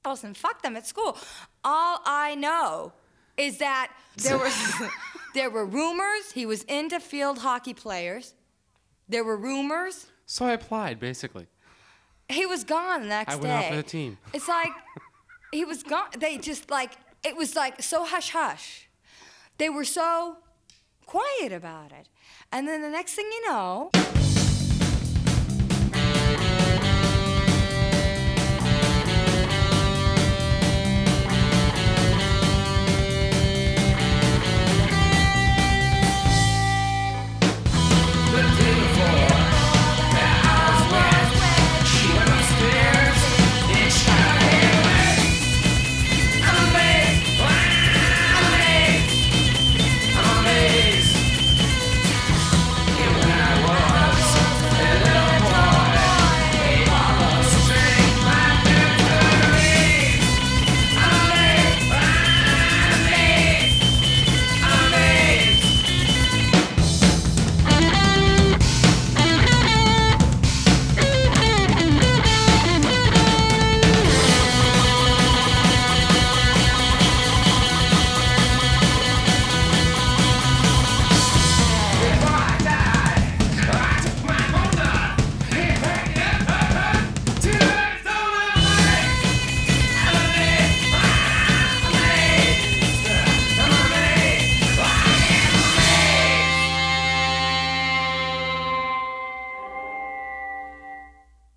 and fuck them at school. All I know is that there were rumors he was into field hockey players. There were rumors. So I applied, basically. He was gone the next day. I went off of the team. It's like, he was gone. They just like, it was like so hush-hush. They were so quiet about it. And then the next thing you know...